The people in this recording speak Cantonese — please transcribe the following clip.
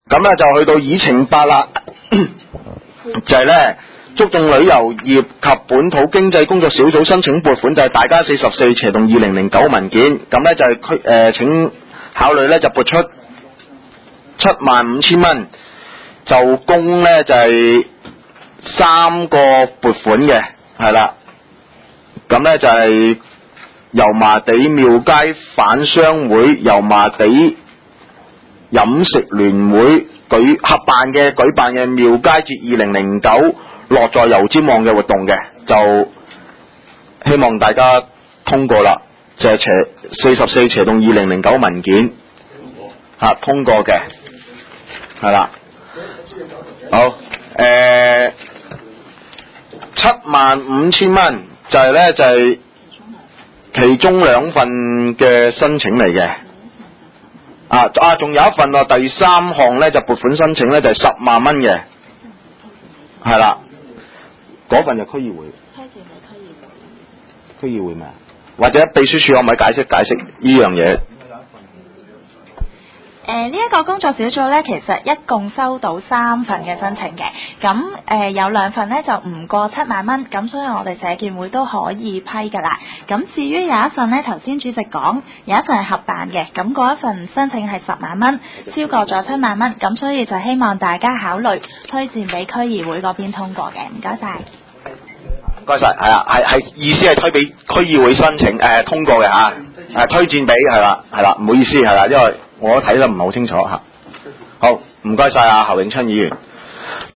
咁咧就去到議程8啦，就係咧促進旅遊業及本土經濟工作小組申請撥款，就係大家44/2009文件，咁咧就係請考慮咧就撥出75,000蚊，就供咧就係3個撥款嘅，係啦，咁咧就係油麻地廟街販商會、油麻地飲食聯會舉辦嘅廟街節2009樂在油尖旺嘅活動嘅，就希望大家通過啦，就係44/2009文件通過嘅，係啦，好75,000蚊就係咧就係其中2份嘅申請嚟嘅。仲有一份第3項咧就撥款申請咧就係10萬蚊嘅，係啦，嗰份就區議會。區議會咩？或者秘書處可唔可以解釋呢樣嘢？ 呢一個工作小組呢，其實一共收到3份嘅申請嘅，咁有2份呢就唔過7萬蚊，咁所以我哋社建會都可以批㗎啦。咁至於有一份呢，頭先主席講有一份係合辦嘅，咁嗰一份申請係10萬蚊，超過咗7萬蚊，咁所以就希望大家考慮推薦俾區議會嗰邊通過嘅，唔該晒。 唔該晒，係啊，係意思係推俾區議會申請通過嘅嚇，推薦俾係啦，唔好意思係啦，因為我睇得唔係好清楚嚇。好，唔該晒啊，侯永春議員。